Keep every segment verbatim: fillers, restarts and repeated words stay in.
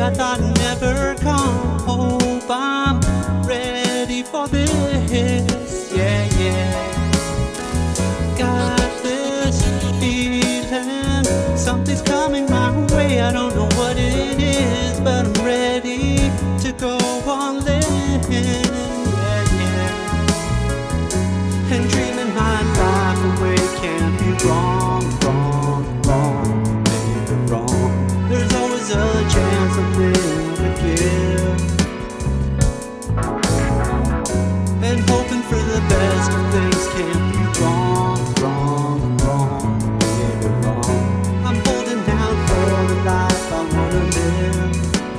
I thought it'd never come. Hope I'm ready for this. Yeah, yeah. Got this feeling something's coming my way. I don't know what it is, but I'm ready to go all in. Yeah, yeah. And dreaming my life away can't be wrong, wrong, wrong, baby, wrong. There's always a chance something would give, and hoping for the best of things can't be wrong, wrong, wrong, baby, wrong. I'm holding out for the life I wanna live.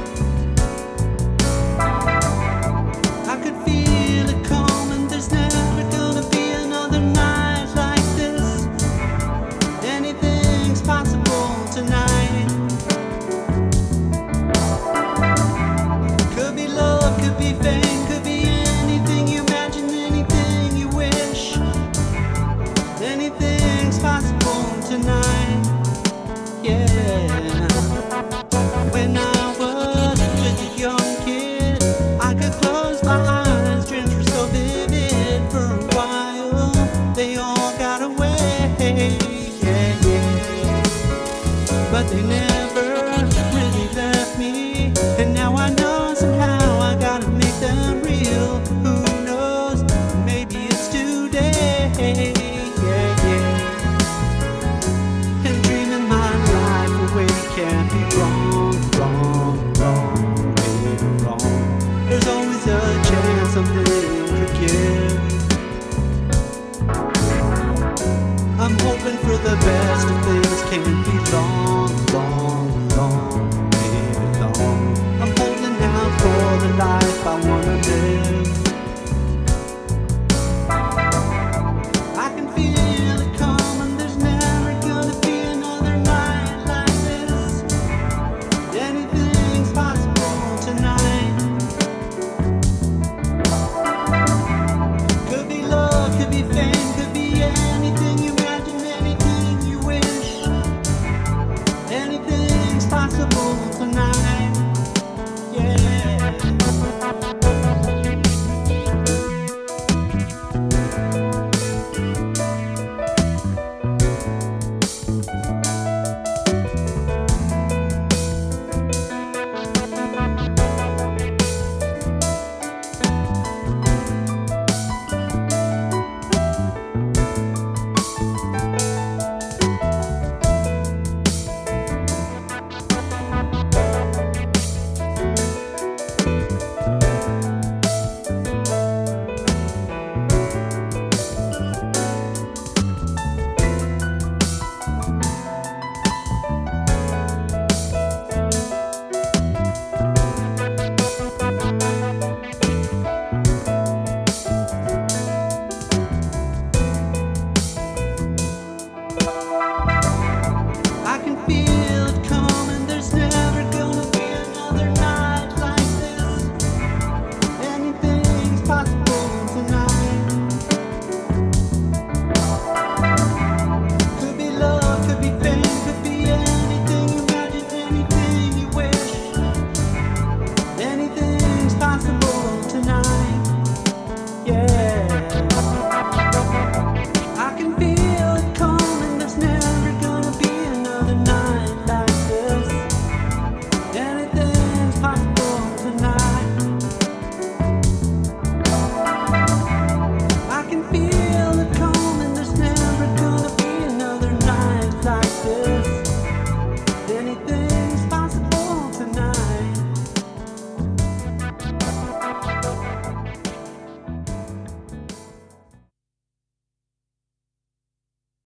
I could feel it coming, there's never gonna be another night like this. Anything's possible tonight. Could be love, could be fame, could be anything you imagine, anything you wish. Anything's possible tonight. Yeah. When I was just a young kid, I could close my eyes, dreams were so vivid. For a while, they all got away. Yeah, yeah. But they never